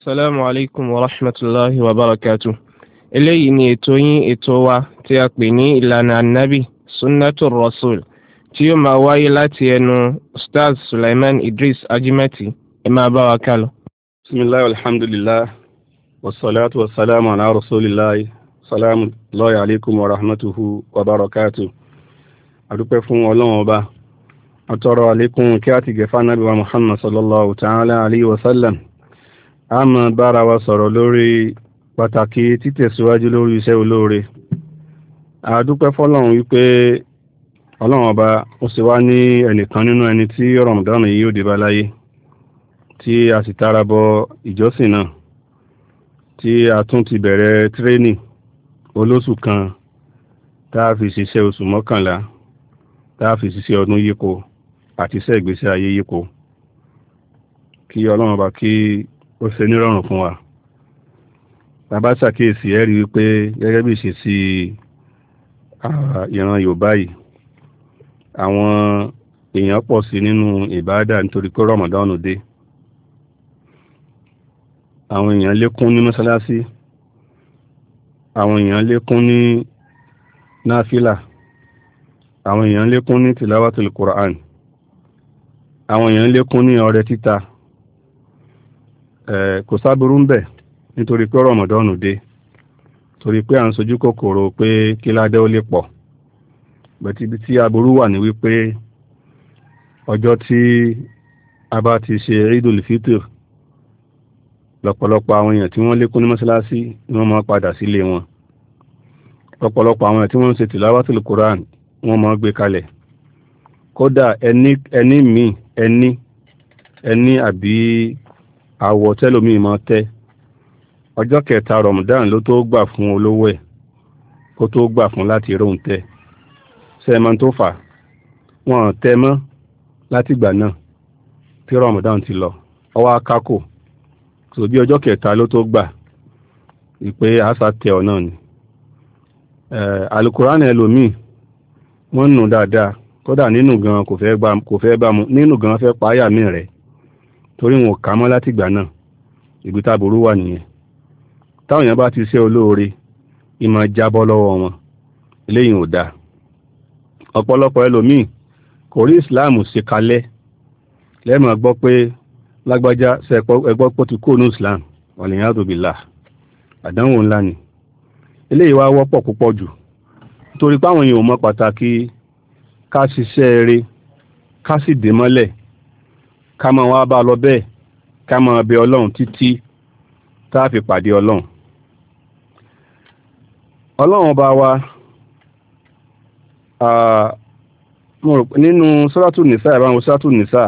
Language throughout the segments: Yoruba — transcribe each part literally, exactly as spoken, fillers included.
Assalamu alaikum wa rahmatullahi wa barakatuh. Eléyìí ni ètò yín ètò wa tí a pè ní ìlànà annabi sunnatul rasul tí yóò máa wáyé láti ẹnu Ustaz Sulaiman Idris Ajimati. Ẹ máa bá wa kálọ. Bismillah alhamdulillah wassalatu wassalamu ala rasulillah. Salamu alaikum wa rahmatuhu wa barakatuh. Adúpẹ́ fún Ọlọ́run Ọba. Atọrọ àlékún kí a ti gẹ̀fà Nábì wa Muhammad sallallahu ta'ala alayhi wa sallam. A máa bára wa sọ̀rọ̀ lórí pàtàkì títẹ̀síwájú lórí iṣẹ́ olóore. A dúpẹ́ fọ́lọ́run wípé Ọlọ́run Ọba ó sì wá ní ẹnìkan nínú ẹni tí Ramadan yìí yóò dé bá láyé, tí a sì tara bọ ìjọsìn náà, tí a tún ti bẹ̀rẹ̀ tírénì olóṣù kan tá a fi ṣiṣẹ́ oṣù mọ́kànlá, tá a fi ṣiṣẹ́ ọdún yípo àti iṣẹ́ ìgbésí ayé yípo. Kí Ọlọ́run Ọba kí ó ṣe nírọ̀rùn fún wa. Bàbá ṣàkíyèsí ẹ rí wípé gẹ́gẹ́ bí ṣe sí ìran Yorùbá yìí, àwọn èèyàn pọ̀ sí nínú ìbádà nítorí pé Ramadan dé. Àwọn èèyàn lékún ní mọ́sálásí, àwọn èèyàn lékún ní náfílà, àwọn èèyàn lékún ní tìláwàtìl Qur'an, àwọn èèyàn lékún ní ọrẹ títa. Kò sáburú ń bẹ̀ nítorí pé Ramadan dé, torí pé à ń sojú kòkòrò pé kí ládẹ́ ó lè pọ̀. Bẹ̀tí ibi tí aburú wà ní wípé ọjọ́ tí a bá ti ṣe Eidul Fitr, lọ́pọ̀lọpọ̀ àwọn èèyàn tí wọ́n lékún ní mọ́sálásí ni wọ́n máa padà sílé wọn. Lọ́pọ̀lọpọ̀ àwọn èèyàn tí wọ́n ń ṣe tìláwàtìl Qur'an wọ́n máa gbé kalẹ̀. Kódà ẹni ẹni míì ẹni ẹni àbí àwọ̀ tẹ́lòmíì máa tẹ́. Ọjọ́ kẹta Ramadan ló tó gbà fún olówó ẹ̀ kó tó gbà fún láti róhun tẹ́. Sẹ́mọ́n tó fà wọ́n tẹ́ mọ́ láti ìgbà náà tí Ramadan ti lọ. Ọwọ́ akákò tó bí ọjọ́ kẹta ló tó gbà ìpé àṣà tẹ ọ náà ni. Alukuran ẹlòmíì wọ́n nù dáadáa, kódà nínú gan kò fẹ́ bá mu, nínú gan fẹ́ páyà mí rẹ̀ torí wọn kà mọ́ láti ìgbà náà. Ibi táburú wà nìyẹn. Táwọn èèyàn bá ti ṣe olóore ìmọ̀ jábọ́ lọ́wọ́ wọn, eléyìí ò dáa. Ọ̀pọ̀lọpọ̀ ẹlòmíì kò rí ìsìláàmù ṣe kalẹ̀ lẹ́mọ̀ gbọ́ pé lágbájá ẹgbọ́ pọ̀ ti kó ní ìsìláàmù wàlíyàdù bìlà. Àdánwò ńlá ni eléyìí wá wọ́pọ̀ púpọ̀ jù nítorí páwọn èèyàn ò mọ̀ pàtàkì ká ṣiṣẹ́ eré, ká sì dé mọ́lẹ̀, ká máa wá bá lọ bẹ́ẹ̀, ká máa bẹ Ọlọ́run títí tá a fi pàdé Ọlọ́run. Ọlọ́run bá wa nínú Suratul Nisa, ìbáwọn Suratul Nisa,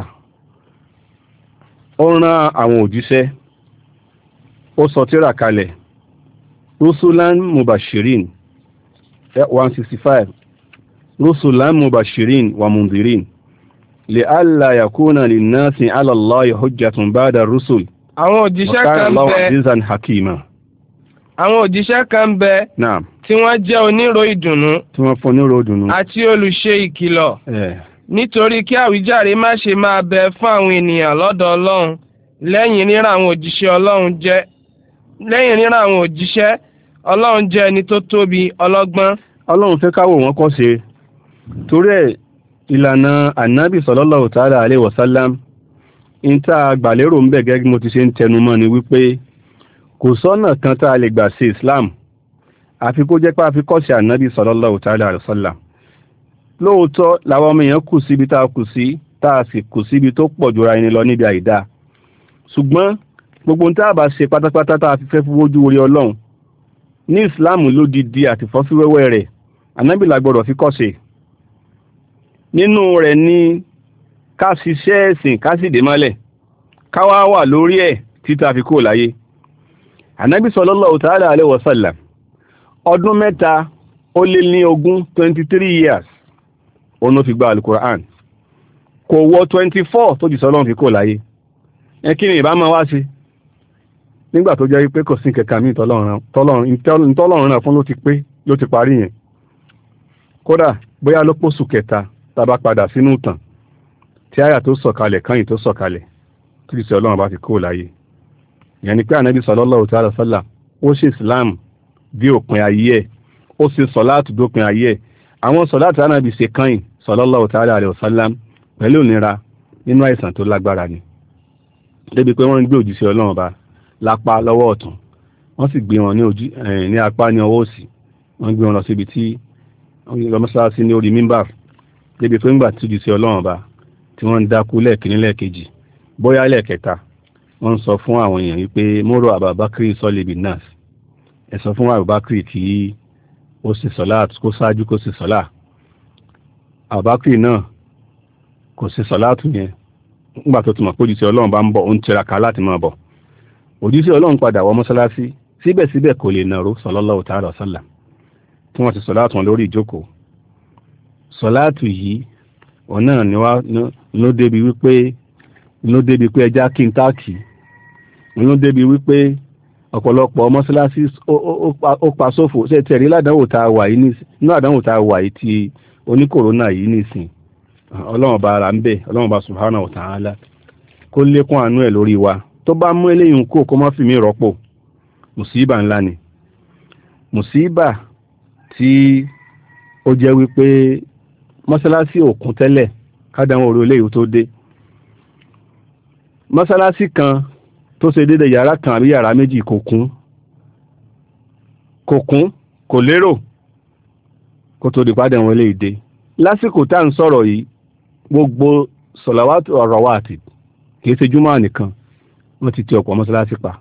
ó rán àwọn òjíṣẹ́, ó sọ tírà kalẹ̀, Rusulan Mubashirin one sixty-five, Rusulan Mubashirin wa Mundhirin li alla yakuna linnasi ala Allahi hujjatun ba'da rusul. Àwọn òjíṣẹ́ kan bẹ àwọn òjíṣẹ́ kan bẹ tí wọ́n jẹ́ onírò ìdùnnú tí wọ́n fún onírò ìdùnnú àti olùṣe ìkìlọ̀ nítorí kí àwíjàre má ṣe máa bẹ fún àwọn ènìyàn lọ́dọ̀ Ọlọ́run lẹ́yìn ríran àwọn òjíṣẹ́ Ọlọ́run jẹ́ lẹ́yìn ríran àwọn òjíṣẹ́ Ọlọ́run jẹ́ ẹni tó tóbi ọlọ́gbọ́n. Ọlọ́run fẹ́ káwò wọn kọ́ ṣe torí ẹ̀ ìlànà ànábì sallallahu ta'ala alaihi wasallam in tá a gbàlérò ń bẹ̀ gẹ́gẹ́ mo ti ṣe ń tẹnumọ́ ni wípé kò sọ́nà kan tá a lè gbà ṣe Islam àfi kó jẹ́ pé a fi kọ́ sí ànábì sallallahu ta'ala alaihi wasallam. Lóòótọ́ làwọn ọmọ èèyàn kù síbi tá a kù sí, tá a sì kù síbi tó pọ̀ jura ẹni lọ níbi àìdá. Ṣùgbọ́n gbogbo tá a bá ṣe pátápátá tá a fi fẹ́ fojú orí Ọlọ́run ní Islam lódidi àti fọ́síwẹ́wẹ́ rẹ̀, ànábì la gbọ́dọ̀ fi kọ́ ṣe. Nínú rẹ̀ ni ká ṣiṣẹ́ ẹ̀sìn ká sì dé mọ́lẹ̀, ká wá wà lórí ẹ̀ títà fi kó láyé. Ànábì sallallahu ta'ala alaihi wasallam ọdún mẹ́ta ó lé ní ogún twenty-three years òun ló fi gba Al-Qur'an, kò wọ twenty-four tó jù sọ́lọ́run fi kó láyé. Ẹ kí ni ìbá máa wá sí nígbà tó jẹ́ pé kò sí kẹ̀kà mí tọ́lọ́run náà fún ló ti pé ló ti parí yẹn. Kódà bóyá ló pòsù kẹta tàbá padà sínú ìtàn tí àyà tó sọ̀kalẹ̀ kányìn tó sọ̀kalẹ̀ kí ìṣẹ́ Ọlọ́run bá ti kó láyé. ìyẹn ni pé ànábì sallallahu ta'ala sallam ó ṣe islam bí òpin ayé ẹ̀ ó ṣe sọ̀láàtù dópin ayé ẹ̀ àwọn sọ̀láàtù ànábì ṣe kàn sallallahu ta'ala alaihi wasallam pẹ̀lú ìnira nínú àìsàn tó lágbára ni débi pé wọ́n ń gbé òjíṣẹ́ ọlọ́run bá lápá lọ́wọ́ ọ̀tún wọ́n sì gbé wọn ní ojú ní apá ní ọwọ́ òsì wọ́n gbé wọn lọ síbi tí lọ́mọ́sáàsì ní orí mímbà débi pé ńgbà tí òjíṣẹ́ ọlọ́run bá tí wọ́n ń dákú lẹ́ẹ̀kíní lẹ́ẹ̀kejì bóyá lẹ́ẹ̀kẹta wọ́n ń sọ fún àwọn èèyàn wípé mórò àbàbákiri sọ́lẹ̀bì nas ẹ sọ fún àbàbákiri kí ó sì sọ́lá kó ṣáájú kó sì sọ́lá àbàbákiri náà kò sí sọ́látù yẹn nígbà tó ti mọ̀ pé òjíṣẹ́ ọlọ́run bá ń bọ̀ ó ń tiraka láti máa bọ̀ òjíṣẹ́ ọlọ́run padà wọ mọ́sálásí síbẹ̀síbẹ̀ kò lè nàró sallallahu ta'ala wa sallam tí wọ́n ti sọ́látù wọn lórí ìjókòó sọ́látù yìí ọ̀nà ni wá ló débi wípé ló débi pé ẹja kí n táàkì ló débi wípé ọ̀pọ̀lọpọ̀ mọ́sálásí ó pa sófò ṣe tẹ̀rí ládánwò tá a wà yìí nínú àdánwò tá a wà yìí ti oníkòrónà yìí nìsín ọlọ́run bá ara ń bẹ̀ ọlọ́run bá subhanahu wa ta'ala kó lékún àánú ẹ̀ lórí wa tó bá mú eléyìí kó kó má fi mí rọ́pò mùsíbà ńlá ni mùsíbà tí ó jẹ́ wípé mọ́sálásí òkun tẹ́lẹ̀ kádàwọn orí eléyìí tó dé mọ́sálásí kan tó ṣe dédé yàrá kan àbí yàrá méjì kò kún kò kún kò lérò kó tó di padà wọn eléyìí dé lásìkò tá à ń sọ̀rọ̀ yìí gbogbo sọ̀làwátù ọ̀rọ̀wátì kìí ṣe júmọ́ nìkan wọ́n ti ti ọ̀pọ̀ mọ́sálásí pa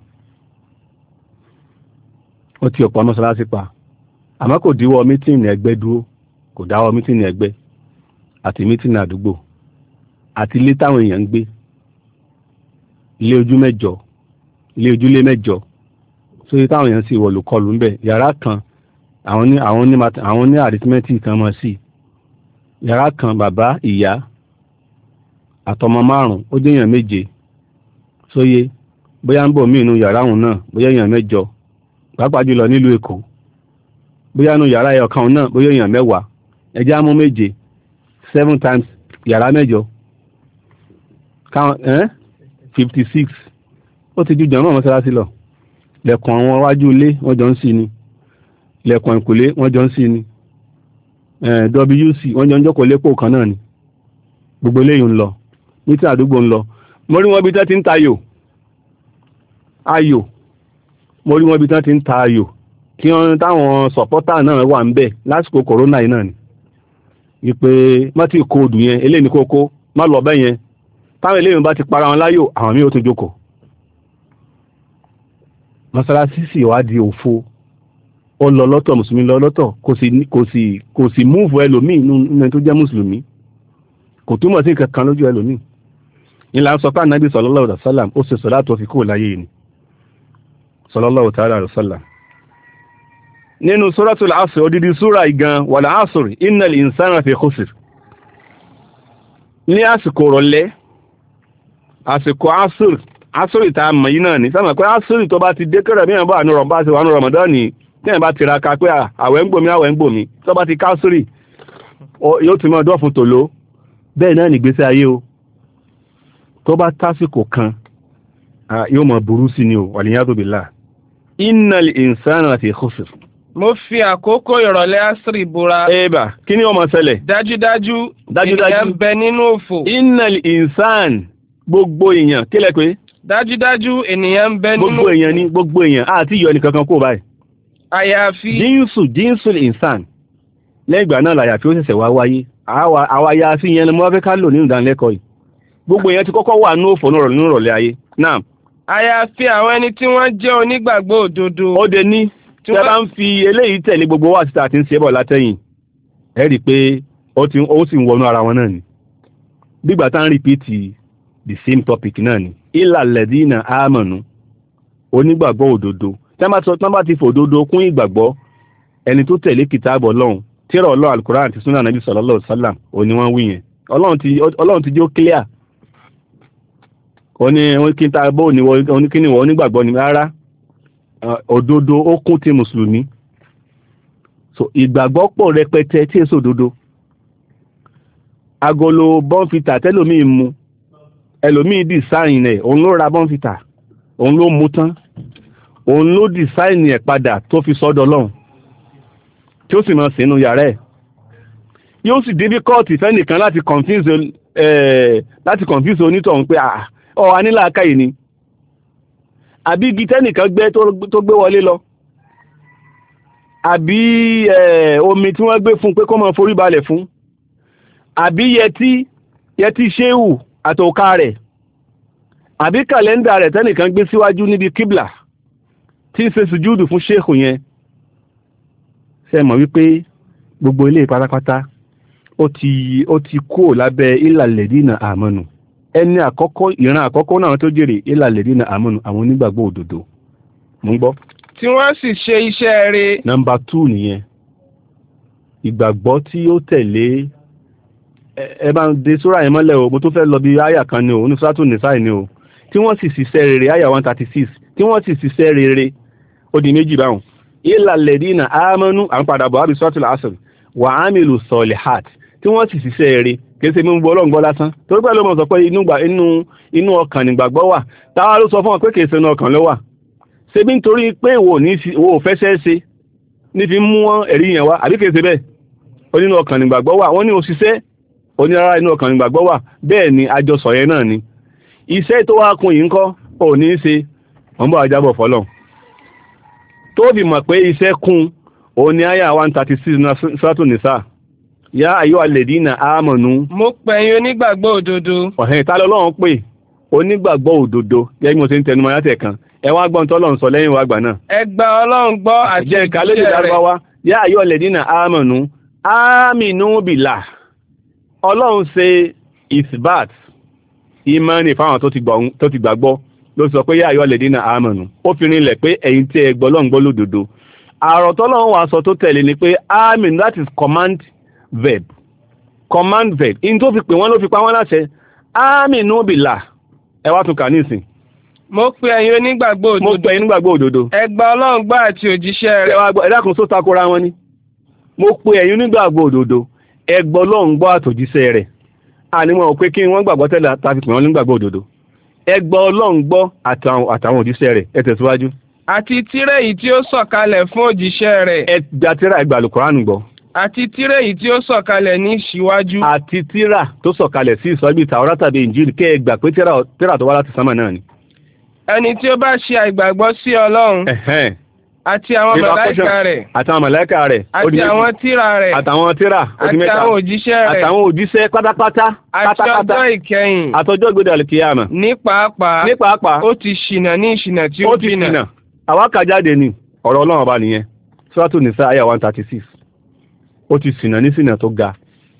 wọ́n ti ọ̀pọ̀ mọ́sálásí pa àmọ́ kò díwọ́ mítìnì ẹgbẹ́ dúró kò dáwọ́ mítìnì ẹgbẹ́ àti mítìnì àdúgbò àti ilé táwọn èèyàn ń gbé ilé ojú mẹ́jọ ilé ojúlé mẹ́jọ sórí táwọn èèyàn sì wọ̀lú kọlù ńbẹ̀ yàrá kan àwọn ní àwọn ní àwọn ní arithmetic kan mọ́ sí yàrá kan bàbá ìyá àtọmọ márùn ó jẹ́ èèyàn méje sóyé bóyá ń bọ̀ mí inú yàrá òun náà bóyá èèyàn mẹ́jọ pàápàá jùlọ nílùú Èkó bóyá inú yàrá ẹyọ kan náà bóyá èèyàn mẹ́wàá ẹjẹ́ á mú méje seven times yàrá mẹ́jọ káwọn ẹ́n fifty six ó ti ju jọ̀ọ́ mọ́sálásí lọ lẹ̀kùn àwọn wájú ilé wọ́n jọ ń sí ni lẹ̀kùn ìkùlé wọ́n jọ ń sí ni W C wọ́n jọ ń jókòó lépò kan náà ni gbogbo eléyìí ń lọ ní tí àdúgbò ń lọ mo rí wọn bí tán ti ń ta ayò ayò mo rí wọn bí tán ti ń ta ayò kí wọ́n táwọn sọ̀pọ́tà náà wà ń bẹ̀ lásìkò kòrónà yìí náà ni wípé má ti kóòdù yẹn eléyìí ní kókó má lọ bẹ́ yẹn táwọn eléyìí bá ti para wọn láyò àwọn míì ó tún jókòó mọ́sálásí sì wá di òfo ó lọ lọ́tọ̀ mùsùlùmí lọ lọ́tọ̀ kò sì kò sì kò sì múùfù ẹlòmíì nínú tó jẹ́ mùsùlùmí kò túmọ̀ sí nǹkan kan lójú ẹlòmíì ìlànà sọ pé ànábì sallallahu alaihi wasallam ó ṣe sọ̀lá tó fi kúrò láyé ni sallallahu ta'ala alaihi wasallam nínú suratul asr odidi súra igan wal asr innal insana fi khusr ní àsìkò rọ̀lẹ́ àsìkò asr asr ìta mọ̀ yìí náà ni sáàmà pé asr tó bá ti dé kẹ́rẹ̀ bí ẹ̀bá àánú rọ̀mbá sí wà ní Ramadan ni tí ẹ̀bá ti raka pé àwẹ̀ ń gbòmí àwẹ̀ ń gbòmí tó bá ti kásírì yóò ti mọ́ ọdọ́ fún tòló bẹ́ẹ̀ náà nìgbésí ayé o tó bá tásìkò kan yóò mọ̀ burú sí ni o waliyadu billah innal insana fi khusr. mo fi àkókò ìrọ̀lẹ́ asiri búra. ẹ̀bà kí ni ó máa ṣẹlẹ̀. dájúdájú ènìyàn ń bẹ nínú òfò. innal insan gbogbo èèyàn kílẹ̀ pé. dájúdájú ènìyàn ń bẹ nínú òfò. gbogbo èèyàn ni gbogbo èèyàn àti ìyọ ẹnì kankan kó báyìí. àyàfi. jínsù jínsù insan lẹ́yìn ìgbà náà làyàfi ó ṣẹ̀ṣẹ̀ wá wáyé àwa ya sí yẹn ni mo fẹ́ ká lò nínú ìdánilẹ́kọ̀ọ́ yìí gbogbo èèyàn ti kọ́kọ́ wà ní òfò nínú ìrọ̀lẹ́ ayé náà. àyàfi àwọn ẹni tí wọ́n jẹ́ onígbàgbọ́ òdodo. ó de ní tí wọ́n bá ń fi eléyìí tẹ̀lé gbogbo wá síta àti ń ṣe bọ̀ látẹ̀yìn ẹ rí i pé ó sì ń wọnú ara wọn náà ni bígbà tá ń rìpíìtì the same topic náà ni ilà lẹ́dínà ámọ̀nù onígbàgbọ́ òdodo tí wọ́n bá ti fòdodo kún ìgbàgbọ́ ẹni tó tẹ̀lé kìtàbọ̀ Ọlọ́run tírà Ọlọ́run Al-Qur'an àti súnà Nàbí sallallahu alaihi wasallam òní wọ́n wí yẹn Ọlọ́run ti jẹ́ ó clear oní kíntà bó ní oníkíní wọ́n onígbàgbọ́ ni rárá òdodo ó kún ti mùsùlùmí so ìgbàgbọ́ pọ̀ rẹpẹtẹ tí èso òdodo agolo bọ́nfìtà tẹ́lòmíì mu ẹlòmíì dì sáyìn ẹ̀ òun ló ra bọ́nfìtà òun ló mú tán òun ló dìsáìnì ẹ̀ padà tó fi sọ́dọ̀ Ọlọ́run tí ó sì máa sínú yàrá ẹ̀ yóò sì difficult fẹ́nìkan láti confuse eh, láti confuse onítọ̀hún pé ọ anílàákàyè ni àbí igi tẹ́nìkan gbẹ́ tó gbé wọlé lọ àbí omi tí wọ́n gbé fún pé kó máa forí balẹ̀ fún àbí yẹtí yẹtí ṣéwù àtòká rẹ̀ àbí kàlẹ́ndà rẹ̀ tẹ́nìkan gbé síwájú níbi kíblà tí ń ṣe sùjúdù fún ṣéhù yẹn ṣe mọ̀ wípé gbogbo ilé pátápátá ó ti ó ti kó lábẹ́ ìlàlẹ̀dínà àmọ́nù ẹni àkọ́kọ́ ìran àkọ́kọ́ náà tó jèrè ìlàlẹ̀dínà àmọ́nù àwọn onígbàgbọ́ òdodo mú gbọ́. tí wọ́n sì ṣe iṣẹ́ rere. nọ́mbà two nìyẹn ìgbàgbọ́ tí ó tẹ̀lé ẹ bá ń de sóra yẹn mọ́lẹ̀ o mo tún fẹ́ lọ bí àyà kan ni o ní sóràtù nìsáì ni o tí wọ́n sì ṣiṣẹ́ rere àyà one thirty six tí wọ́n sì ṣiṣẹ́ rere ó di méjì báwọn ìlàlẹ̀dínà àmọ́nù à ń padà bọ̀ àbí sóràtù làásùn wà á mìlù sọ̀lìhàt tí wọ́n sì ṣiṣẹ́ rere kìí ṣe mú gbọ́ ọlọ́ngbọ́ lásán torí pẹ́lú ọmọ sọ pé inú ọkàn nígbàgbọ́ wà táwa ló sọ fún wọn pé kìí ṣe inú ọkàn ló wà ṣe bí nítorí pé ìwò fẹ́ṣẹ́ ṣe ní fi mú wọn ẹ̀rí yẹn wá àbí kìí ṣe bẹ́ẹ̀ onínú ọkàn nígbàgbọ́ wà wọ́n ní òṣìṣẹ́ onírárá inú ọkàn nígbàgbọ́ wà bẹ́ẹ̀ ni àjọsọ yẹn náà ni iṣẹ́ tó wá kun yìí ń kọ́ ò ní í ṣe wọ́n bọ̀ ajábọ̀ fọlọ́ tó fi mọ̀ pé iṣẹ́ kun òun ni àyà one thirty six suratul nisa yá ayọ́ alẹ́dínà àmọ̀nú. mo pẹ̀yìn onígbàgbọ́ òdodo. ọ̀hìn ìta lọ́lọ́run pè onígbàgbọ́ òdodo gẹ́gẹ́ bí mo ṣe ń tẹnu mọ́ kan ẹ wá gbọ́n tọ́lọ́run sọ lẹ́yìn wàgbà náà. ẹ gba ọlọ́run gbọ́ àti ìjẹ́ ìkàlẹ́lẹ̀ dárúbáwá yá ayọ́ alẹ́dínà àmọ̀nú àmínú bìlà ọlọ́run ṣe isbat ìmánì fáwọn tó ti gbàgbọ́ ló sọ pé yá ayọ́ alẹ́dínà àmọ̀nú ó fi rinlẹ̀ pé ẹ̀yin tí ẹ gbọ́ ọlọ́run gbọ́ lódodo àrọ̀ tọ́lọ́run wà sọ tó tẹ̀lé ni pé àmín that is command verb command verb in tó fi pè wọ́n ló fi pa wọ́n láṣẹ aminu billah ẹ wá tún kà nísìn. mo pe ẹ̀yin onígbàgbọ́ òdodo mo pe ẹ̀yin onígbàgbọ́ òdodo. ẹ gba ọlọ́run gbọ́ àti òjíṣẹ́ rẹ̀. ẹ dákun só takora wọn ni mo pe ẹ̀yin onígbàgbọ́ òdodo ẹ gba ọlọ́run gbọ́ àti òjíṣẹ́ rẹ̀ àníwọ̀n pé kí wọ́n gbàgbọ́ tẹ́lẹ̀ tàbí pè wọ́n onígbàgbọ́ òdodo ẹ gba ọlọ́run gbọ́ àtàwọn òjíṣẹ́ rẹ̀ ẹ tẹ̀síwájú. àti tírà yìí tí ó sọ̀kalẹ̀ fún òjíṣẹ́ rẹ̀. ẹ gba tírà ẹ gba Àlùkùránì gbọ́. àti tírà yìí tí ó sọ̀kalẹ̀ ní síwájú. àti tírà tó sọ̀kalẹ̀ sí ìsọ́bí Tàórátà tàbí Ìnjílì kẹ́ ẹ gbà pé tírà tó wá láti sánmà náà ni. ẹni tí ó bá ṣe àìgbàgbọ́ sí Ọlọ́run àti àwọn màláíkà rẹ̀ àtàwọn màláíkà rẹ̀ àti àwọn tírà rẹ̀ àtàwọn tírà àtàwọn òjíṣẹ́ rẹ̀ àtàwọn òjíṣẹ́ pátápátá àti ọjọ́ ìkẹyìn àtọjọ́ ìgbéde àlùkìyámà ní pàápàá ní pàápàá ó ti ṣìnà ní ìṣìnà tí ó ṣìnà. àwa kà jáde ni ọ̀rọ̀ Ọlọ́run ọba nìyẹn Suratul Nisa àyà one thirty six ó ti ṣìnà ní ṣìnà tó ga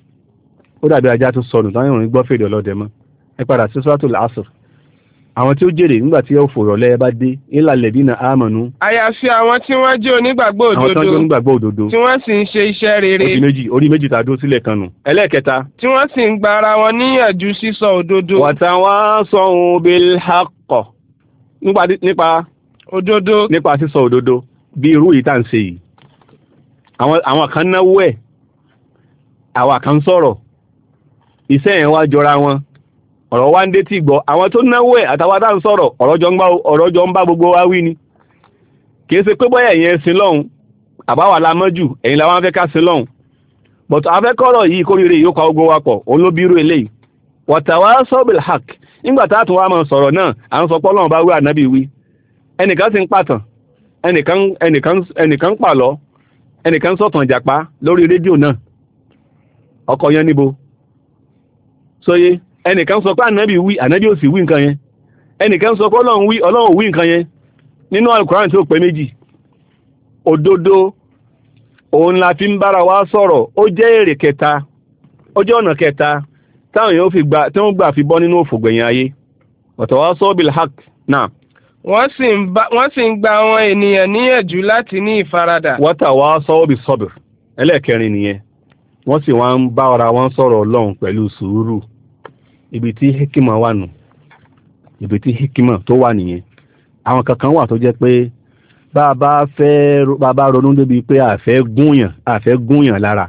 ó dàbí ajá tó sọnù táwọn ìrìn gbọ́ fèdè ọlọ́dẹ mọ́ ẹ padà sí Suratul Asr àwọn tí ó jèrè nígbà tí ó fòrọ̀ lẹ́ bá dé illa alladhina amanu. àyàfi àwọn tí wọ́n jẹ́ onígbàgbọ́ òdodo àwọn tí wọ́n jẹ́ onígbàgbọ́ òdodo tí wọ́n sì ń ṣe iṣẹ́ rere. orí méjì orí méjì tá a dó sílẹ̀ kan nù. ẹlẹ́ẹ̀kẹta. tí wọ́n sì ń gba ara wọn níyànjú sísọ òdodo. watawasau bil haqq nípa òdodo nípa sísọ òdodo bí irú yìí tá à ń ṣe yìí àwọn kan náwó ẹ̀ àwọn kan sọ̀rọ̀ iṣẹ́ yẹn wá jọra wọn ọ̀rọ̀ wá ń dé tí gbọ́ àwọn tó náwó ẹ̀ àtàwọn tá ń sọ̀rọ̀ ọ̀rọ̀ jọ ń bá gbogbo wa wí ni kìí ṣe pé bọ́yá ẹ̀yin ẹ̀sìn lọ́hùn àbáwà la mọ́jù ẹ̀yin làwọn fẹ́ ká sin lọ́hùn but afẹ́kọ́rọ̀ yìí kórìíre yóò ka ogun wa pọ̀ òun ló bírú eléyìí watawasau bil haqq nígbà tá a tún wá máa sọ̀rọ̀ náà à ń sọ pé Ọlọ́run bá wí ànábì wí ẹnìkan sì ń pàtàn ẹnìkan ẹnìkan ẹnìkan pàlọ́ ẹnìkan sọ̀tàn jàpá lórí rédíò náà ọkọ̀ yẹn níbo sóyé ẹnìkan sọ pé ànábì wí ànábì ò sì wí nǹkan yẹn ẹnìkan sọ pé Ọlọ́run wí Ọlọ́run wí nǹkan yẹn nínú Al-Qur'an tí ó pé méjì òdodo òun la fi ń bára wa sọ̀rọ̀ ó jẹ́ èrè kẹta ó jẹ́ ọ̀nà kẹta táwọn yóò fi gbà tí wọ́n gbà fi bọ́ nínú òfògbẹ̀yìn ayé watawasau bil haqq náà wọ́n sì ń gba àwọn ènìyàn níyànjú láti ní ìfaradà. watawasau bis sabr ẹlẹ́ẹ̀kẹrin nìyẹn wọ́n sì wá ń bá ara wọn sọ̀rọ̀ Ọlọ́run pẹ̀lú sùúrù ibi tí hikima wà nù ibi tí hikima tó wà nìyẹn àwọn kankan wà tó jẹ́ pé bàbá fẹ́ bàbá ronú débi pé àfẹ́ gúnyàn àfẹ́ gúnyàn lára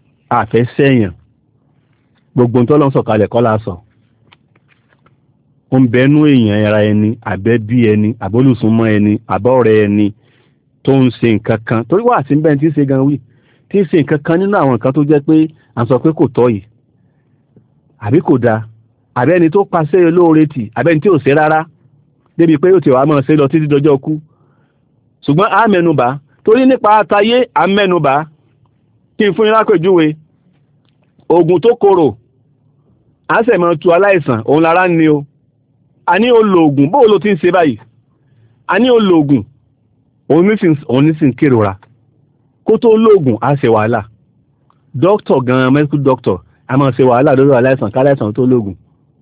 àfẹ́ sẹ́yàn gbogbo tó lọ́n sọ̀kalẹ̀ kọ́ la sọ ó ń bẹnu èèyàn ara ẹni àbẹ́bí ẹni àbólùsúnmọ́ ẹni àbọ́ọ̀rẹ́ ẹni tó ń ṣe nǹkan kan torí wà sí bẹ́ẹ̀ tí ń ṣe gan wí tí ń ṣe nǹkan kan nínú àwọn nǹkan tó jẹ́ pé à ń sọ pé kò tọ́ yìí àbí kò dáa àbẹ́ni tó paṣẹ olóore tì àbẹ́ni tí ò ṣe rárá débi pé ó ti wàá máa ṣe lọ títí dọjọ́ kú ṣùgbọ́n a mẹ́nubà torí nípa àtayé a mẹ́nubà kí n fún yín lápèjúwe oògùn tó korò a sì máa tu aláìsàn òun lára ní o a ní ó lo oògùn bóò ló ti ń ṣe báyìí a ní ó lo oògùn òun ní sì ń kérora kó tó lóògùn a ṣe wàhálà dókítà gan medical doctor a máa ṣe wàhálà lórí aláìsàn káláìsàn tó lóògùn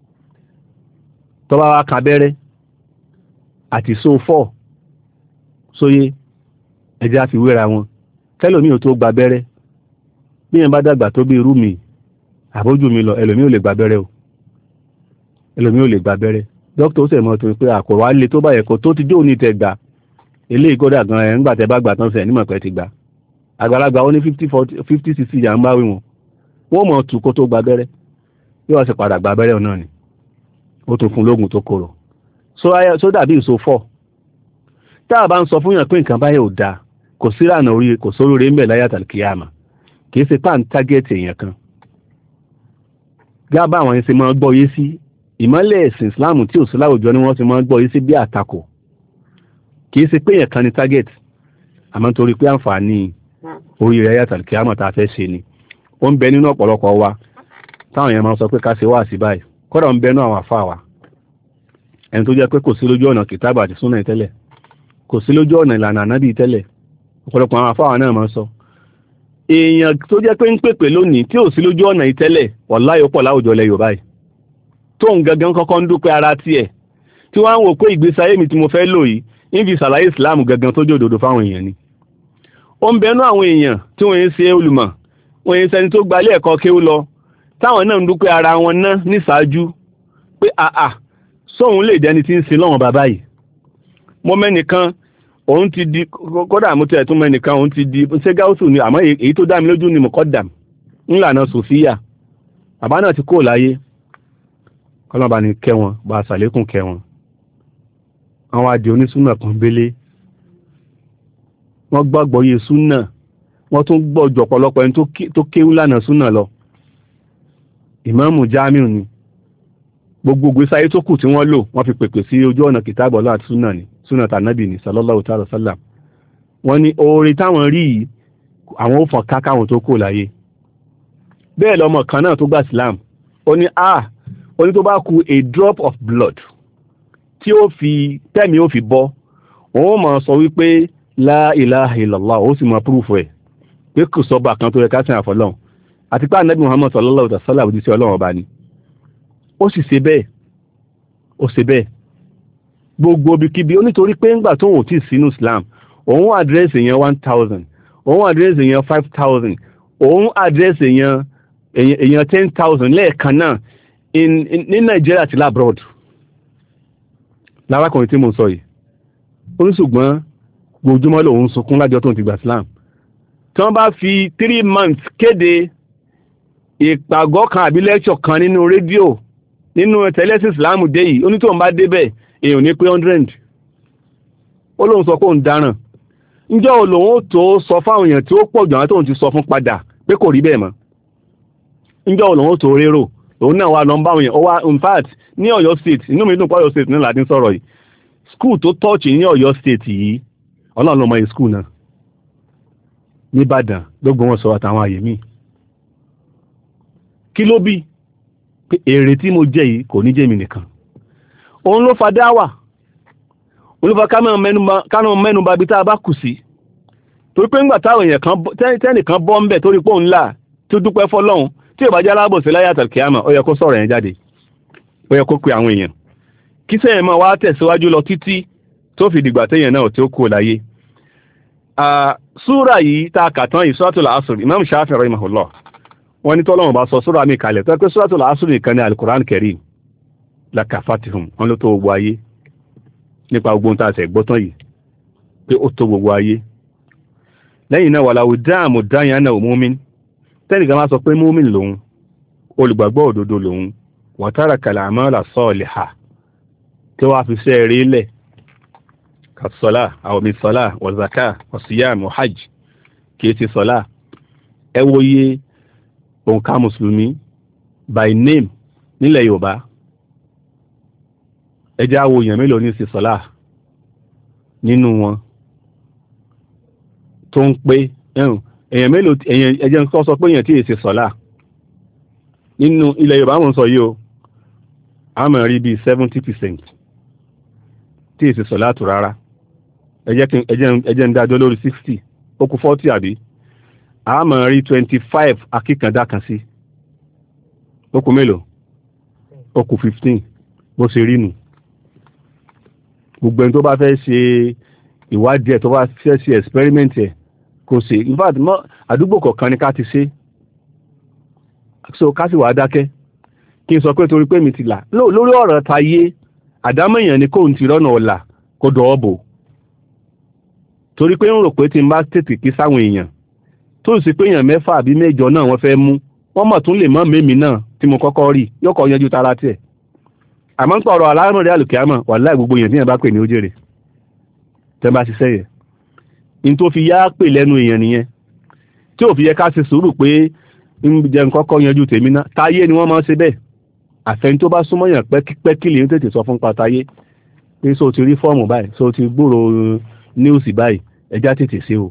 tó bá wá kan abẹ́rẹ́ àti so fọ́ sóyé ẹjẹ́ àfi wéra wọn tẹ́lòmí ò tó gba abẹ́rẹ́ bí yẹn bá dàgbà tó bí irú mi àbójú mi lọ ẹlòmí ò lè gba abẹ́rẹ́ o ẹlòmí ò lè gba abẹ́rẹ́ dókítà ó sì mọ̀ tó pé àkọ̀ wá lè tó báyẹ̀ kó tó ti dé òní tẹ gbà eléyìí kódà gan ẹ̀ ńgbà tẹ bá gbà tán sẹ̀ nímọ̀ pẹ́ ti gbà àgbàlagbà ó ní fifty sixty yà ń bá wí wọn wọ́n mọ̀ tù kó tó gba abẹ́rẹ́ yóò sì padà gba abẹ́rẹ́ náà ni ó tó fún lóògùn tó korò so dàbí ìso fọ́ tá a bá ń sọ fún yàn pé nǹkan báyẹ̀ ò dáa kò sí ìlànà orí kò sóróore ń bẹ̀ láyé àtàlùkìyàmà kì í ṣe pà ń tágẹ́ẹ̀tì èèyàn kan gábà àwọn yẹn ṣe máa gbọ́ yé sí ìmọ́lẹ̀ ẹ̀sìn ìsìláàmù tí ò sí láwùjọ ni wọ́n ti máa gbọ́ yé sí bí àtakò kì í ṣe pé èèyàn kan ní tágẹ́ẹ̀tì àmọ́ nítorí pé àǹfààní orí rẹ̀ àtàlùkìyàmà tá a fẹ́ ṣe ni ó ń bẹ nínú ọ̀pọ̀lọpọ̀ wa táwọn yẹn máa sọ pé ká ṣe wá sí báyìí kọ́dà ń bẹ nínú àwọn àfáà wa ẹni tó jẹ́ pé kò sí lójú ọ̀nà kìtàbà àti súnà tẹ́lẹ̀ kò sí lójú ọ̀nà ìlànà ànábì tẹ́lẹ̀ ọ̀pọ̀lọpọ̀ àwọn àfáà náà máa sọ èèyàn tó jẹ́ pé ń pèpè lónìí tí ò sí lójú ọ̀nà ìtẹ́lẹ̀ wàláhì ó pọ̀ láwùjọ lẹ Yorùbá yìí tóun gangan kọ́kọ́ ń dúpẹ́ ara tiẹ̀ tí wọ́n á wò pé ìgbésí ayé mi tí mo fẹ́ lò yìí ń fi ṣàlàyé ìsìláàmù gangan tó jẹ́ òdodo fáwọn èèyàn ni ó ń bẹnu àwọn èèyàn tí wọ́n ń ṣe olùmọ̀ wọ́n ń ṣẹni tó gbalé ẹ̀kọ́ kéwú lọ táwọn náà ń dúpẹ́ ara wọn ná níṣáájú pé àà sóhun lè dẹni tí ń sin lọ́wọ́n bàbá yìí mo mẹ́nìkan òun ti di kódà mo tẹ̀ tún mẹ́nìkan òun ti di ṣé gáúsù ni àmọ́ èyí tó dá mi lójú ni mọ̀kọ́dàm ńlànà sòfíà bàbá náà ti kó láyé kọ́lọ́ba ni kẹ́ wọn bá a ṣàlékún kẹ́ wọn àwọn àdì onísúnà kan bélé wọ́n gbàgbọ́ yé súnà wọ́n tún gbọ́jọ ọ̀pọ̀lọpọ̀ ẹni tó kéwú lánà súnà lọ ìmáàmù Jamiu ni gbogbo ìgbésí ayé tó kù tí wọ́n lò wọ́n fi pèpè sí ojú ọ̀nà kìtàbọ̀ láti súnà ni súnà tànábì ni sallallahu ta'ala sallam wọ́n ní oore táwọn rí yìí àwọn ó fọ̀n ká káwọn tó kù láyé bẹ́ẹ̀ lọ́mọ kan náà tó gbà Islam ó ní ah ó ní tó bá kù a drop of blood tí ó fi tẹ́mi ó fi bọ́ òun mọ̀ sọ wípé la ilaha illallah ó sì mọ̀ púrúfù ẹ̀ pé kò sọ́ba kan tó yẹ ká sìn àfọlọ́hun àti pé ànábì Muhammad sallallahu alaihi wasallam òdì sí ọlọ́run ọba ni ó sì ṣe bẹ́ẹ̀ ó ṣe bẹ́ẹ̀ gbogbo ibikíbi ó nítorí pé ńgbà tó wọ́n ti sínú Islam òun àdírẹ́sì èèyàn one thousand òun àdírẹ́sì èèyàn five thousand òun àdírẹ́sì èèyàn èèyàn ten thousand lẹ́ẹ̀kan náà ní Nàìjíríà àti labroad lárákùnrin tí mo sọ yìí ó ní ṣùgbọ́n gbojúmọ́ lòun sunkún lájọ́ tó ń ti gbà Islam tí wọ́n bá fi three months kéde ìpàgọ́ kan àbí lẹ́kṣọ̀ kan nínú rédíò nínú tẹ̀lẹ́sì Islam dé yìí ó ní tóun bá débẹ̀ èèyàn ní pé hundred ó lóun sọ pé òun dáràn ǹjẹ́ ò lòun ó tó sọ fáwọn èèyàn tí ó pọ̀ jù àwọn tóun ti sọ fún padà pé kò rí bẹ́ẹ̀ mọ́ ǹjẹ́ ò lòun ó tó rérò òun náà wà lọ ń bá àwọn èèyàn ó wá in fact ní Ọ̀yọ́ state inú mi dùn pé Ọ̀yọ́ state ní láti sọ̀rọ̀ yìí school tó tọ́ọ̀chì ní Ọ̀yọ́ state yìí ọlọ́run lọ́mọ yìí school náà nìbàdàn gbogbo wọn sọ àtàwọn àyè míì kí ló bí pé èrè tí mo jẹ yìí kò ní jẹ́ mi nìkan òun ló fa dáwà òun ló fa kánú mẹ́nuba bí tá a bá kù sí torí pé ńgbà táwọn èèyàn kan tẹ́nìkan bọ́ ń bẹ̀ torí pé òun là tí ó dúpẹ́ fọlọ́run tí ò bá jẹ́ alábòsí láyé àtàkìyàmà ó yẹ kó sọ̀rọ̀ yẹn jáde ó yẹ kó pe àwọn èèyàn kí sẹ́yìn máa wá tẹ̀síwájú lọ títí tó fi dìgbà téèyàn náà tí ó kú láyé súrà yìí tá a kà tán yìí Suratul Asr Imam Shafi'i rahimahullah wọ́n ní tọ́lọ́wọ́n bá sọ súrà mi kalẹ̀ tó pé Suratul Asr nìkan ní Al-Qur'an Karim lakafatihum wọ́n ló tó gbogbo ayé nípa gbogbo tá a ṣe gbọ́ tán yìí pé ó tó gbogbo ayé lẹ́yìn náà wàlàwù dáàmù dáyàn náà mu'min tẹ́nìkan máa sọ pé mu'min lòun olùgbàgbọ́ òdodo lòun wa taraka al-a'mala salihah tí wọ́n fi ṣe rí lẹ̀ kàṣọ́lá àwọn mi sọ́lá wà zaka wà síyàm wà hajj kìí ti sọ́lá ẹ wo iye òǹkà mùsùlùmí by name nílẹ̀ Yorùbá ẹ jẹ́ àwọ̀ èèyàn mélòó ní sí sọ́lá nínú wọn tó ń pé èèyàn mélòó ẹjẹ́ ń sọ pé èèyàn tí èsì sọ́lá nínú ilẹ̀ Yorùbá mọ̀ sọ yìí o a mọ̀ rí bí seventy percent tí èsì sọ́lá tó rárá ẹjẹ́ ń dájọ́ lórí sixty ó kù forty àbí a mọ̀ rí twenty-five akíkandá kan sí ó kù mélòó ó kù fifteen bó ṣe rí nù gbogbo ẹni tó bá fẹ́ ṣe ìwádìí ẹ̀ tó bá fẹ́ ṣe experiment ẹ̀ kò ṣe in fact mọ́ àdúgbò kọ̀ọ̀kan ni ká ti ṣe so ká sì wá dákẹ́ kí n sọ pé torí pé mi ti là lórí ọ̀rọ̀ ta yé àdámọ̀yàn ni kóun ti rọ́nà ọ̀la kó dọ̀ọ́ bò torí pé ń rò pé tí n bá tètè kí sáwọn èèyàn tó sì pé èèyàn mẹ́fà àbí mẹ́jọ náà wọ́n fẹ́ mú wọ́n mọ̀ tún lè mọ́ mẹ́mí náà tí mo kọ́kọ́ rí yóò kọ́ yanjú tara tiẹ̀ àmọ́ ń pọ̀rọ̀ aláàmọ̀dé àlùkìámọ̀ wàláhì gbogbo èèyàn tí yẹn bá pè ní ó jèrè tẹ́ bá ṣiṣẹ́ yẹn in tó fi yá pè lẹ́nu èèyàn nìyẹn tí ò fi yẹ ká ṣe sùúrù pé ń jẹ kọ́kọ́ yanjú tèmi náà táyé ni wọ́n máa ń ṣe bẹ́ẹ̀ àfẹ́ni tó bá súnmọ́ yàn pẹ́kílì ní tètè sọ fún pa táyé pé so ti rí fọ́ọ̀mù báyìí so ti gbúrò níùsì báyìí ẹjá tètè ṣe o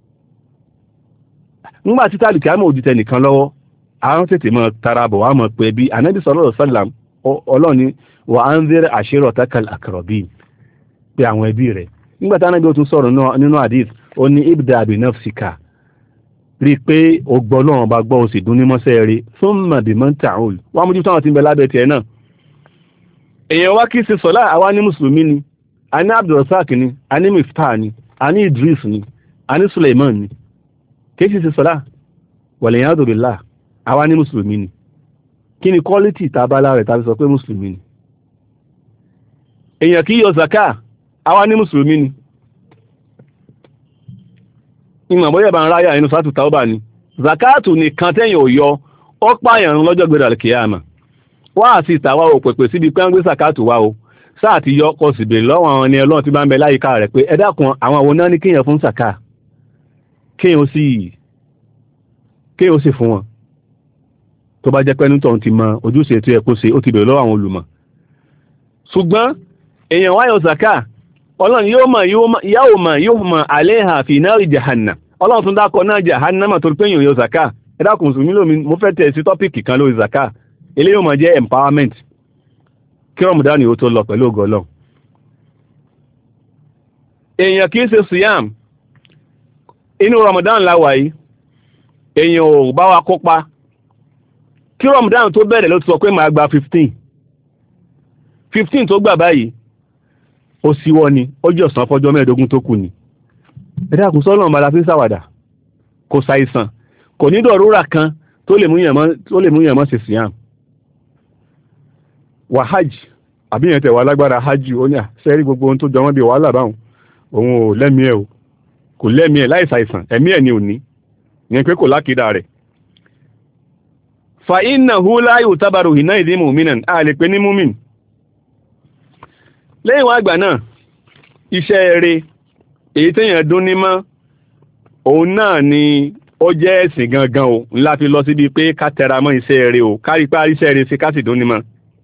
nígbà tí tàlùkìámọ̀ òdìtẹ̀ nìkan lọ́wọ́ àwọn tètè mọ tara bọ̀ wá mọ̀ pé bí Ànábì sallallahu alaihi wasallam ọlọ́ni wà á ń zẹ́rẹ̀ ashiratakal aqrabin pé àwọn ẹbí rẹ̀ nígbàtí Ànábì ó tún sọ̀rọ̀ nínú hadith ó ní ibda bi nafsika rí pé ó gbọ́ lọ́wọ́n bá gbọ́ ó sì dún ní mọ́sẹ́ rí thumma biman ta'ul wọ́n mú jú táwọn ti ń bẹ lábẹ́ tiẹ̀ náà èèyàn wá kí sí sọ́lá àwa ní mùsùlùmí ni a ní Abdulrasaq ni a ní Miftah ni a ní Idris ni a ní Suleiman ni kí sí sí sọ́lá wal-iyadu billah àwa ní mùsùlùmí ni kí ni quality tàbálá rẹ̀ tàbí sọ pé mùsùlùmí ni èèyàn kí yọ zaka àwa ní mùsùlùmí ni ìmọ̀ bóyẹ̀ bá ń ráyà inú sátù taubá ni zakatu nìkan tẹ́yìn ò yọ ó pààyàn lọ́jọ́ gbẹ̀rẹ̀ alkiyama wá àti ìtàwà ò pèpè síbi pé ń gbé zakatu wá o sáà ti yọ kọ sì bèèrè lọ́wọ́ àwọn ẹni Ọlọ́run tí bá ń bẹ láyìíká rẹ̀ pé ẹ dákun àwọn àwọn náà ní kéèyàn fún zaka kéèyàn sì kéèyàn sì fún wọn tó bá jẹ́ pé nítọ̀ ti mọ ojúṣe tó yẹ kó ṣe ó ti bèèrè lọ́wọ́ àwọn olùmọ̀ ṣùgbọ́n èèyàn wáyọ̀ zaka Ọlọ́run yóò mọ̀ yóò mọ̀ yóò mọ̀ aléhà fi náà jahannam Ọlọ́run tún dákọ̀ náà jahannama tó pé èèyàn yóò zaka ẹ dákun mùsùlùmí lómi mo fẹ́ tẹ̀ sí tọ́pìkì kan lórí zaka ilé yóò mọ̀ jẹ́ empowerment kí Ramadan ó tó lọ pẹ̀lú ògo Ọlọ́run èèyàn kìí ṣe siyam inú Ramadan láwà yìí èèyàn ò bá wa kópa kí Ramadan tó bẹ̀rẹ̀ ló ti sọ pé màá gba fifteen fifteen tó gbà báyìí ó síwọ́ ni ó jẹ́ ọ̀sán fọ́jọ́ mẹ́ẹ̀ẹ́dógún tó kù ni ẹ̀dá kù sọ́lọ́run bala fi ń ṣàwàdà kò ṣàìsàn kò ní dọ̀rúrà kan tó lè mú yàn mọ́ sí síyàm wà hajj àbíyàn tẹ̀wà lágbára hajj ó ní àṣẹ́rí gbogbo ohun tó jọ wọ́n bí wàhálà báhùn òun ò lẹ́mí ẹ̀ o kò lẹ́mí ẹ̀ láì ṣàìsàn ẹ̀mí ẹ̀ ni ò ní ìyẹn pé kò lákìdá rẹ̀ fa innahu la yutabaru hina idhi mu'minan a lè pè ní mu'min lẹ́yìn wá àgbà náà iṣẹ́ eré èyí tẹ́yàn dún ní mọ́ òun náà ni ó jẹ́ ẹ̀sìn gangan o ńlá fi lọ síbi pé ká tẹra mọ́ iṣẹ́ eré o kárí pé iṣẹ́ eré sí ká sì dún ní mọ́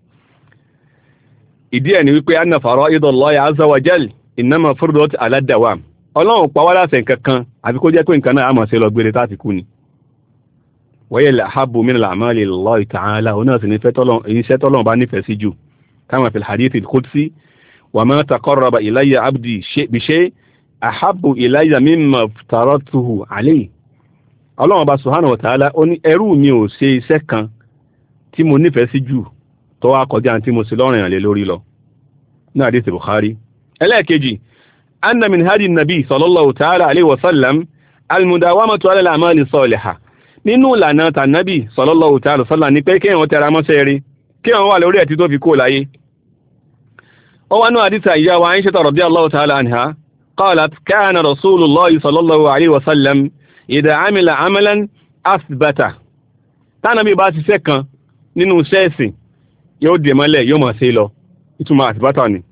ìdí ẹ̀ ni wípé anna faraidallahi azza wa jal innama furidat ala dawam ọlọ́run pa wá láṣẹ nǹkan kan àfi kó jẹ́ pé nǹkan náà a máa ṣe lọ gbére táti kú ni wa hiya ahabbu min al-a'mali lillahi ta'ala òun náà sì ní iṣẹ́ tọ́lọ́run bá nífẹ̀ẹ́ sí jù kama fil hadithi al-qudsi وما تقرب إلي عبدي شيء بشيء أحب إلي مما افترضته عليه Ọlọ́run Ọba Subhanahu wa Ta'ala ó ní ẹrú mi ò ṣe iṣẹ́ kan tí mo nífẹ̀ẹ́ sí jù tó wá kọjá tí mo sì lọ́rùn yàn lé lórí lọ ní hadith Bukhari ẹlẹ́ẹ̀kejì anna min hadi nabi sallallahu ta'ala alayhi wa sallam almudawamatu ala al-a'mali salihah nínú ìlànà ta nabi sallallahu ta'ala sallam ní pé kéèyàn tẹra mọ́ṣẹ́ rí kéèyàn wà lórí ẹ̀ tí tó fi kó láyé وأنه حديث إياه وعائشة رضي الله تعالى عنها قالت كان رسول الله صلى الله عليه وسلم إذا عمل عملا أثبته تانا بي باسي سكن nínú sẹ́ẹ̀sì yóò dè mọ́lẹ̀ yóò máa ṣe lọ ìtumọ̀ àtìbátà ni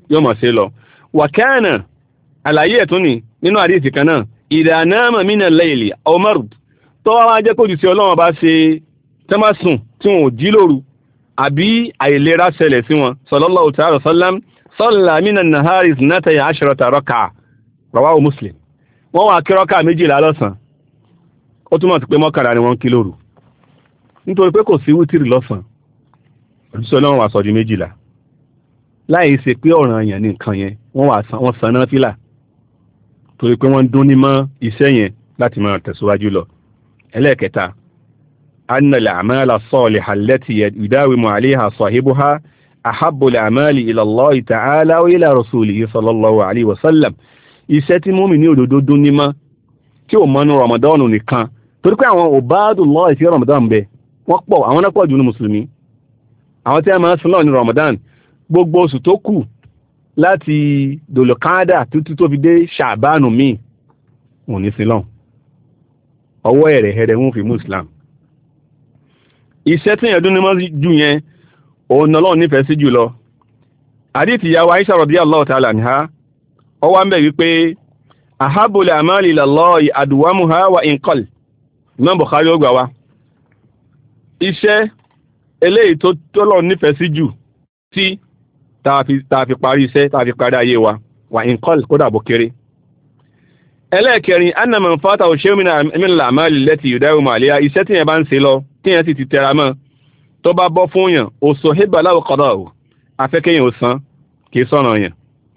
yóò mọ̀ sí lọ wàkánà àlàyé ẹ̀tún ni nínú àdíìsì kan náà ìdánàmà mínà layli aw marad tó wá jẹ́ kó jù sí ọlọ́run bá ṣe tẹ́másùn tí wọn ò jí lóru àbí àìlera ṣẹlẹ̀ sí wọn sallallahu ta'ala sallam salla mina nahari ithnatay ashrata raka rawahu Muslim wọ́n wá kí rọ́kà méjìlá lọ́sàn ó túmọ̀ sí pé mọ́kànlá ni wọ́n kí lóru nítorí pé kò sí wítìrì lọ́sàn òjíṣẹ́ ọlọ́run wá sọ di méjìlá láì ṣe pé ọ̀ràn yẹn ní nǹkan yẹn wọ́n wá san wọ́n san náfìlà torí pé wọ́n dún ní mọ́ iṣẹ́ yẹn láti máa tẹ̀síwájú lọ ẹlẹ́ẹ̀kẹta anna al-a'mala as-salihah allati yudawimu 'alayha sahibuha ahabbu al-a'mali ila Allah ta'ala wa ila rasulihi sallallahu alayhi wa sallam iṣẹ́ tí mùmínì òdodo dún ní mọ́ tí ò mọ́nú Ramadan nìkan torí pé àwọn ubadullah fi Ramadan bẹ wọ́n pọ̀ àwọn náà pọ̀ jù ní mùsùlùmí àwọn tí a máa ń sin lọ́ọ̀ ní Ramadan gbogbo oṣù tó kù láti dòlòkádà títí tó fi dé ṣàbánù míì wọ́n ní sin lọ́ọ̀ ọwọ́ ẹ̀rẹ̀ ẹ̀rẹ̀ wọ́n fi mú Islam iṣẹ́ tí yẹn dún ní mọ́ jù yẹn òun náà lọ́ọ̀ nífẹ̀ẹ́ sí jù lọ àdìtì ìyàwó Aisha radiyallahu ta'ala anha ọwọ́ ń bẹ̀ wípé ahabul amali ilallahi adwamuha wa in qall Imam Bukhari ó gbà wá iṣẹ́ eléyìí tó tọ́lọ̀ nífẹ̀ẹ́ sí jù tí tàà fi parí iṣẹ́ tàà fi parí ayé wa wa in qall kódà bó kéré ẹlẹ́ẹ̀kẹrin anna man fatahu shay'un min al-a'mali allati yudawimu 'alayha iṣẹ́ tí yẹn bá ń ṣe lọ tí yẹn sì ti tẹra mọ́ tó bá bọ́ fún yàn usuhiba lahu qada'u afẹ́kẹ́yìn ò san kìí sọ̀nà yàn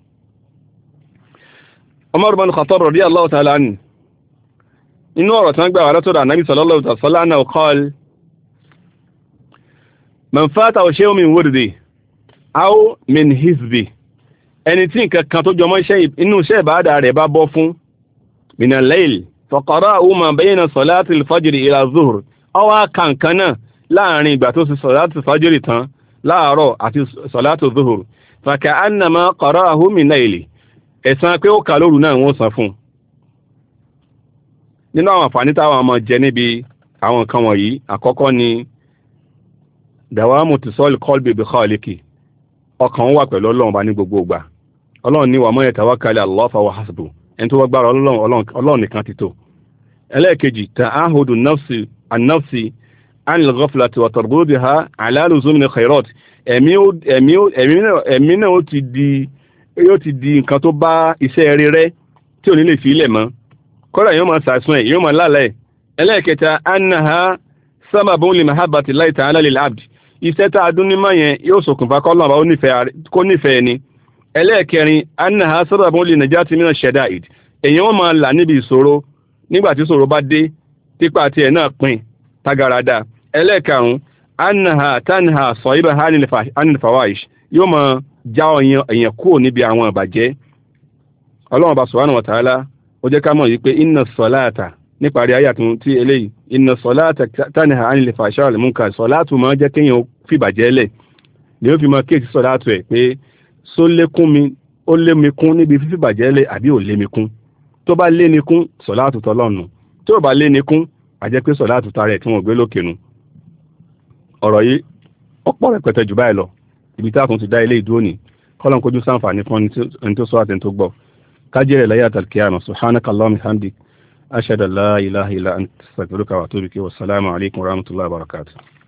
Umar bin Khattab radiyallahu ta'ala anhu inú ọ̀rọ̀ tán gbà wà látọ̀dọ̀ Ànábì sallallahu alaihi wasallam qala man fatahu shay'un min wurdi aw min hizbi ẹni tí nǹkan kan tó jọmọ́ iṣẹ́ inú iṣẹ́ ìbáadà rẹ̀ bá bọ́ fún min al-layl fa qara'ahu ma bayna salati al-fajr ila zuhr ọwá kankan náà láàrin ìgbà tó sì salati al-fajr tán láàárọ̀ àti salati zuhr fa ka'annama qara'ahu min layli ẹ̀san pé ó kà lóru náà wọ́n san fún nínú àwọn àǹfààní táwọn ọmọ jẹ níbi àwọn nǹkan wọ̀nyí àkọ́kọ́ ni dawamu tisol qalbi bi khaliqi ọkàn wà pẹ̀lú ọlọ́run bá ní gbogbo ìgbà ọlọ́run ní wa man yatawakkal ala Allah fa huwa hasbuh ẹni tó gbára ọlọ́run nìkan ti tó ẹlẹ́ẹ̀kejì ta'ahudu nafsi an-nafsi anil ghaflati wa tarbudiha ala luzumil khairat ẹ̀mí náà ó ti di yóò ti di nǹkan tó bá iṣẹ́ rí rẹ́ tí ò ní lè fi ilẹ̀ mọ́ kọ́lá yóò máa sàásùn ẹ̀ yóò máa lálẹ́ ẹlẹ́ẹ̀kẹta annaha sababun li mahabbati Allahi ta'ala lil abd iṣẹ́ tá a dún ní mọ́ yẹn yóò ṣokùnfà kọ́lọ́ àbá kó nífẹ̀ẹ́ ni ẹlẹ́ẹ̀kẹrin annaha sababun li najati mina shada'id èyàn wọ́n máa là níbi ìṣòro nígbà tí ìṣòro bá dé pípa tiẹ̀ náà pin tagarada ẹlẹ́ẹ̀karùn annaha tanha sahibaha anil fawahish yóò máa já èèyàn kúrò níbi àwọn ìbàjẹ́ ọlọ́run bá subhanahu wa ta'ala ó jẹ́ ká mọ̀ yí pé inna salata níparí ayé àtún tí eléyìí inna salata tanha anil fahsha'i wal munkar sọ̀látù máa jẹ́ kéèyàn fìbàjẹ́ lẹ̀ ni ó fi máa kéèkì sọ̀látù ẹ̀ pé só lékún mi ó lé mi kún níbi fífìbàjẹ́ lẹ̀ àbí ò lé mi kún tó bá lé ni kún sọ̀látù tọ́lọ́nù tó bá lé ni kún àjẹ́ pé sọ̀látù tarẹ̀ tí wọ́n gbé lókè nu ọ̀rọ̀ yìí ọ̀pọ̀ rẹpẹtẹ jù báyìí lọ ibi tá a tún ti dá ilé ìdúró ní kọ́lọ̀n kojú sáǹfààní fún ẹni tó sọ àti ẹni tó gbọ́ kájẹ́rẹ̀ láyé àtàlkíyàmà subhanaka allahumma hamdik ashhadu an la ilaha illa anta astaghfiruka wa atubu ilayk wa assalamu alaikum wa rahmatullahi wa barakatuh